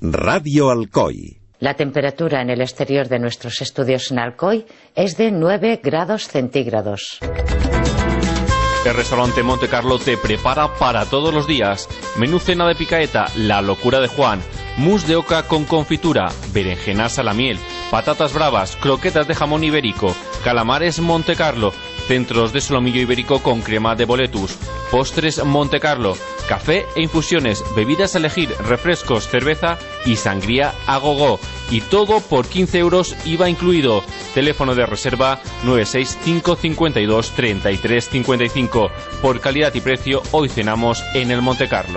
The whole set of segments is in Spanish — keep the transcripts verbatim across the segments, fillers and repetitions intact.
Radio Alcoy. La temperatura en el exterior de nuestros estudios en Alcoy es de nueve grados centígrados. El restaurante Monte Carlo te prepara para todos los días. Menú cena de picaeta, la locura de Juan, mousse de oca con confitura, berenjenas a la miel, patatas bravas, croquetas de jamón ibérico, calamares Monte Carlo, centros de solomillo ibérico con crema de boletus, postres Monte Carlo, café e infusiones, bebidas a elegir, refrescos, cerveza y sangría a gogo. Y todo por quince euros I V A incluido. Teléfono de reserva nueve seis cinco cinco dos tres tres cinco cinco. Por calidad y precio, hoy cenamos en el Monte Carlo.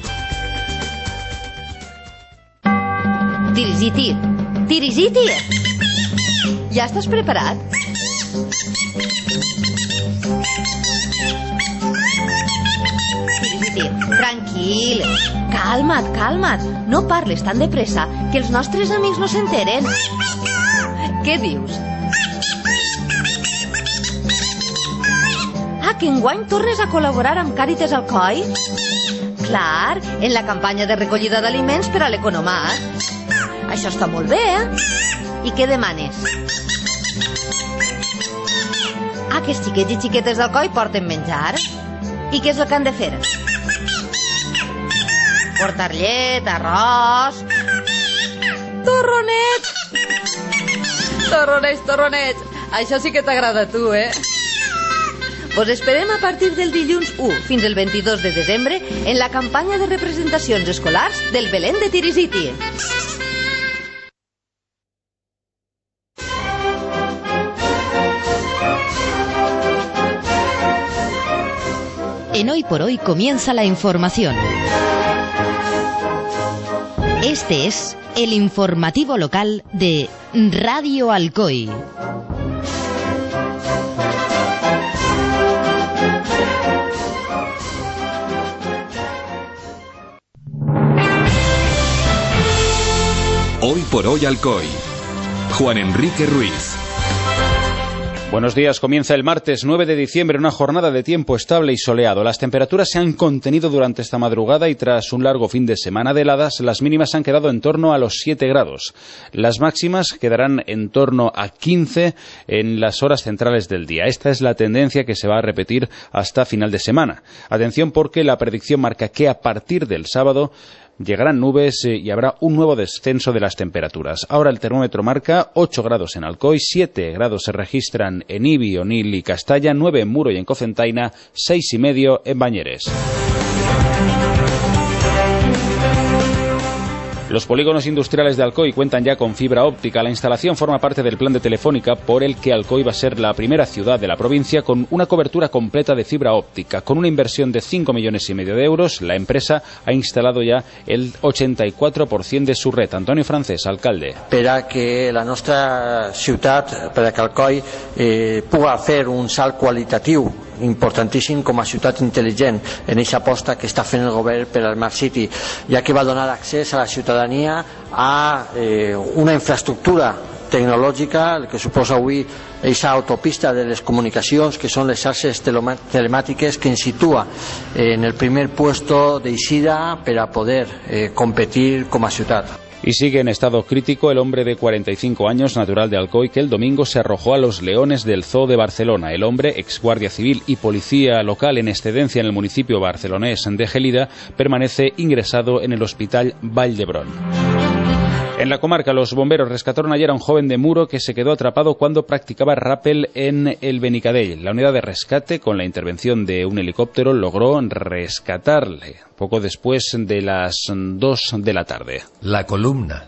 Dirigiti, dirigiti. Ja estàs preparat? Dirigiti, tranquil. Calma't, calma't. No parles tan de pressa, que els nostres amics no s'enteren. Què dius? Ah, que enguany tornes a col·laborar amb Càritas Alcoi? Clar, en la campanya de recollida d'aliments per a l'economat. Això està molt bé, eh? I què demanes? Ah, que els xiquets i xiquetes d'Alcoi porten menjar. I què és el que han de fer? Portar llet, arròs... Torronets! Torronets, torronets! Això sí que t'agrada a tu, eh? Pues esperem a partir del dilluns u fins el vint-i-dos de desembre en la campanya de representacions escolars del Belén de Tirisiti. En Hoy por Hoy comienza la información. Este es el informativo local de Radio Alcoy. Hoy por Hoy Alcoy. Juan Enrique Ruiz. Buenos días, comienza el martes nueve de diciembre una jornada de tiempo estable y soleado. Las temperaturas se han contenido durante esta madrugada y tras un largo fin de semana de heladas, las mínimas han quedado en torno a los siete grados. Las máximas quedarán en torno a quince en las horas centrales del día. Esta es la tendencia que se va a repetir hasta final de semana. Atención porque la predicción marca que a partir del sábado llegarán nubes y habrá un nuevo descenso de las temperaturas. Ahora el termómetro marca ocho grados en Alcoy, siete grados se registran en Ibi, Onil y Castalla, nueve en Muro y en Cocentaina, seis y medio en Bañeres. Los polígonos industriales de Alcoy cuentan ya con fibra óptica. La instalación forma parte del plan de Telefónica por el que Alcoy va a ser la primera ciudad de la provincia con una cobertura completa de fibra óptica. Con una inversión de cinco millones y medio de euros, la empresa ha instalado ya el ochenta y cuatro por ciento de su red. Antonio Francés, alcalde. Per a que la nostra ciutat, per a que Alcoy eh, pugui fer un salt qualitatiu importantíssim com a ciutat intel·ligent en aquesta aposta que està fent el govern per al Smart City, ja que va donar accés a la ciutadania a eh, una infraestructura tecnològica, el que suposa avui aquesta autopista de les comunicacions, que són les xarxes telemàtiques, que ens situa en el primer puesto d'eixida per a poder eh, competir com a ciutat. Y sigue en estado crítico el hombre de cuarenta y cinco años, natural de Alcoy, que el domingo se arrojó a los leones del Zoo de Barcelona. El hombre, ex guardia civil y policía local en excedencia en el municipio barcelonés de Gelida, permanece ingresado en el hospital Vall d'Hebron. En la comarca, los bomberos rescataron ayer a un joven de Muro que se quedó atrapado cuando practicaba rappel en el Benicadell. La unidad de rescate, con la intervención de un helicóptero, logró rescatarle poco después de las dos de la tarde. La columna.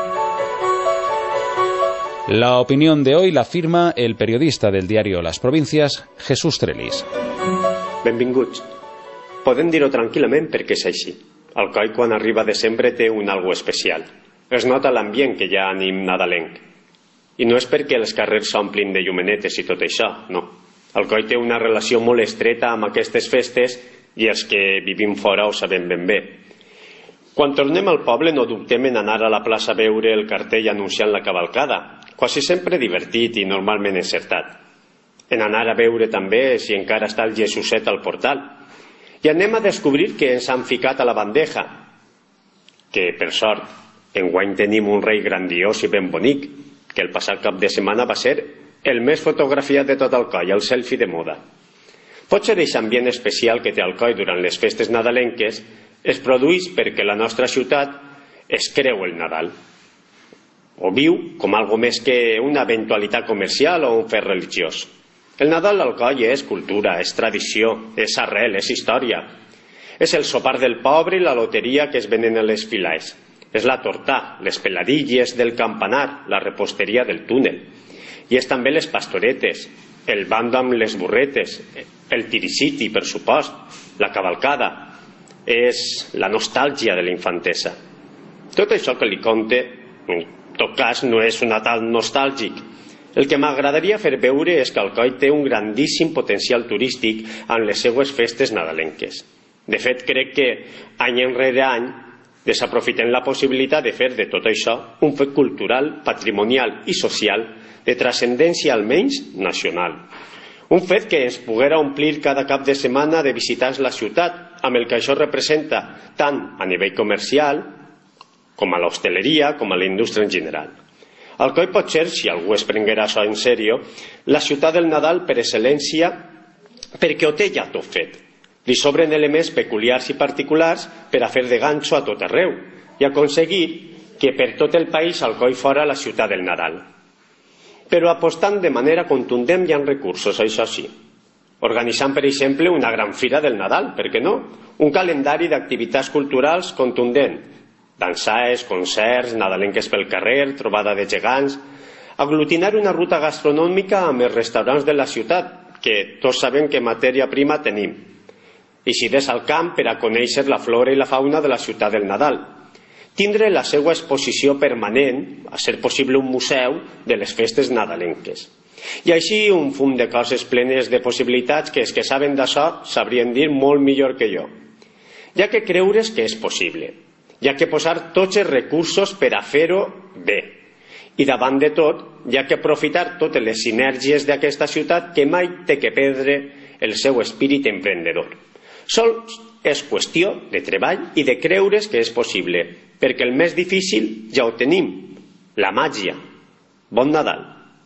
La opinión de hoy la firma el periodista del diario Las Provincias, Jesús Trelis. Benvinguts. Podem dir-ho tranquil·lament perquè és així. Alcoi, quan arriba desembre, té un algo especial. Es nota l'ambient que hi ha ànim nadalenc. I no és perquè els carrers s'omplin de llumenetes i tot això, no. Alcoi té una relació molt estreta amb aquestes festes i els que vivim fora ho sabem ben bé. Quan tornem al poble no dubtem en anar a la plaça a veure el cartell anunciant la cavalcada, quasi sempre divertit i normalment encertat. En anar a veure també si encara està el Jesuset al portal. I anem a descobrir que ens han ficat a la bandeja, que per sort Enguany tenim un rei grandiós i ben bonic, que el passat cap de setmana va ser el més fotografiat de tot Alcoi, el selfie de moda. Potser aquest ambient especial que té Alcoi durant les festes nadalenques es produeix perquè la nostra ciutat es creu el Nadal, o viu com algo més que una eventualitat comercial o un fet religiós. El Nadal a Alcoi és cultura, és tradició, és arrel, és història. És el sopar del pobre i la loteria que es venen a les filaes. És la torta, les peladilles del campanar, la reposteria del túnel. I és també les pastoretes, el bando amb les burretes, el tiriciti, per supost, la cavalcada. És la nostàlgia de la infantesa. Tot això que li conte, en tot cas, no és un Nadal nostàlgic. El que m'agradaria fer veure és que Alcoi té un grandíssim potencial turístic en les seues festes nadalenques. De fet, crec que any enrere any desaprofitem la possibilitat de fer de tot això un fet cultural, patrimonial i social de transcendència almenys nacional. Un fet que ens poguera omplir cada cap de setmana de visitants la ciutat, amb el que això representa tant a nivell comercial com a l'hostaleria, com a la indústria en general. Alcoi pot ser, si algú es prenguera això en sèrio, la ciutat del Nadal per excel·lència, perquè ho té ja tot fet. Li sobren elements peculiars i particulars per a fer de ganxo a tot arreu i aconseguir que per tot el país Alcoi fora la ciutat del Nadal. Però apostant de manera contundent i amb recursos, això sí. Organitzant, per exemple, una gran fira del Nadal, per què no? Un calendari d'activitats culturals contundent. Dansaes, concerts, nadalenques pel carrer, trobada de gegants. Aglutinar una ruta gastronòmica amb els restaurants de la ciutat, que tots sabem que matèria prima tenim. Eixides al camp per a conèixer la flora i la fauna de la ciutat del Nadal. Tindre la seva exposició permanent, a ser possible un museu de les festes nadalenques. I així un fum de coses plenes de possibilitats que els que saben d'això sabrien dir molt millor que jo. Hi ha que creure's que és possible. Hi ha que posar tots els recursos per a fer-ho bé. I davant de tot, hi ha que aprofitar totes les sinergies d'aquesta ciutat que mai té que perdre el seu espírit emprendedor. Sols és qüestió de treball i de creure's que és possible, perquè el més difícil ja ho tenim, la màgia. Bon Nadal.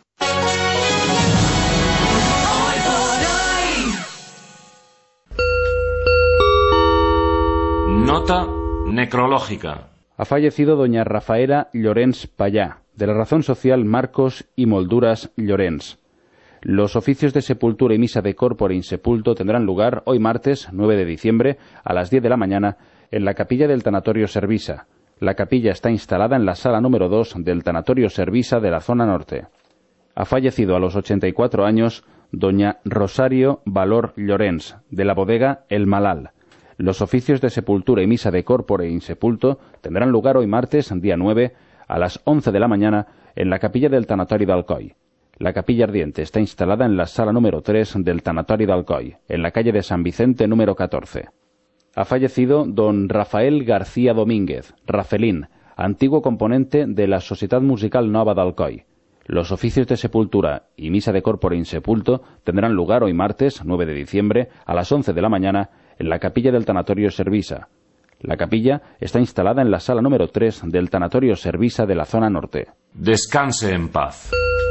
Nota necrológica. Ha fallecido doña Rafaela Llorens Payá, de la razón social Marcos y Molduras Llorens. Los oficios de sepultura y misa de corpore insepulto tendrán lugar hoy martes nueve de diciembre a las diez de la mañana en la capilla del Tanatorio Servisa. La capilla está instalada en la sala número dos del Tanatorio Servisa de la zona norte. Ha fallecido a los ochenta y cuatro años doña Rosario Valor Llorens, de la bodega El Malal. Los oficios de sepultura y misa de corpore insepulto tendrán lugar hoy martes, día nueve, a las once de la mañana en la capilla del Tanatorio de Alcoi. La capilla ardiente está instalada en la sala número tres del Tanatorio de Alcoi, en la calle de San Vicente número catorce. Ha fallecido don Rafael García Domínguez, Rafelín, antiguo componente de la Societat Musical Nova d'Alcoi. Los oficios de sepultura y misa de corpore insepulto tendrán lugar hoy martes, nueve de diciembre, a las once de la mañana, en la capilla del Tanatorio Servisa. La capilla está instalada en la sala número tres del Tanatorio Servisa de la zona norte. Descanse en paz.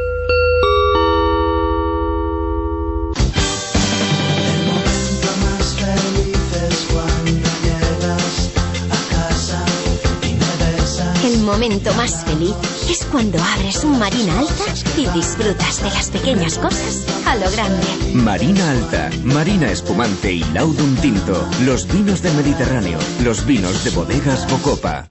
El momento más feliz es cuando abres un Marina Alta y disfrutas de las pequeñas cosas a lo grande. Marina Alta, Marina Espumante y Laudum Tinto. Los vinos del Mediterráneo. Los vinos de bodegas Bocopa.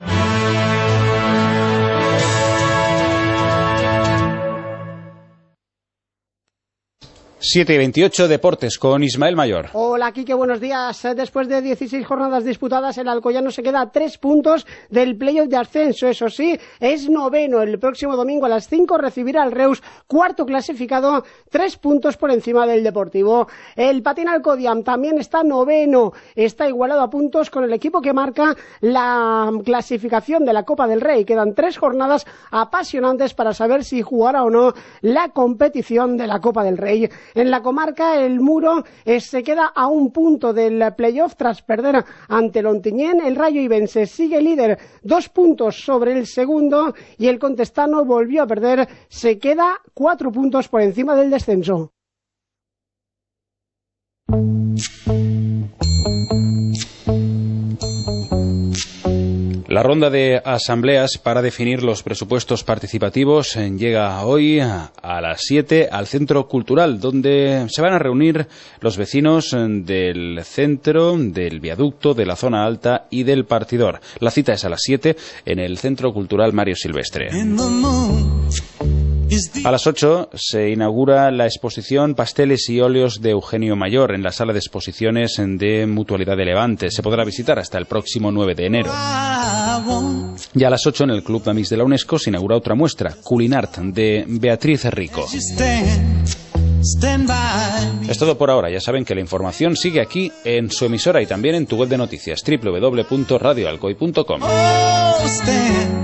siete y veintiocho, Deportes, con Ismael Mayor. Hola, Quique, buenos días. Después de dieciséis jornadas disputadas, el Alcoyano se queda a tres puntos del playoff de ascenso. Eso sí, es noveno. El próximo domingo a las cinco recibirá al Reus, cuarto clasificado, tres puntos por encima del Deportivo. El Patín Alcodiam también está noveno. Está igualado a puntos con el equipo que marca la clasificación de la Copa del Rey. Quedan tres jornadas apasionantes para saber si jugará o no la competición de la Copa del Rey. En la comarca, el Muro eh, se queda a un punto del playoff tras perder ante el Ontinyent. El Rayo Ibense sigue líder, dos puntos sobre el segundo, y el Contestano volvió a perder, se queda cuatro puntos por encima del descenso. La ronda de asambleas para definir los presupuestos participativos llega hoy a las siete al Centro Cultural, donde se van a reunir los vecinos del centro, del viaducto, de la zona alta y del Partidor. La cita es a las siete en el Centro Cultural Mario Silvestre. A las ocho se inaugura la exposición Pasteles y óleos de Eugenio Mayor en la sala de exposiciones de Mutualidad de Levante. Se podrá visitar hasta el próximo nueve de enero. Y a las ocho en el Club de Amics de la UNESCO se inaugura otra muestra, Culinart, de Beatriz Rico. Es todo por ahora. Ya saben que la información sigue aquí en su emisora y también en tu web de noticias, doble u doble u doble u punto radio alcoy punto com.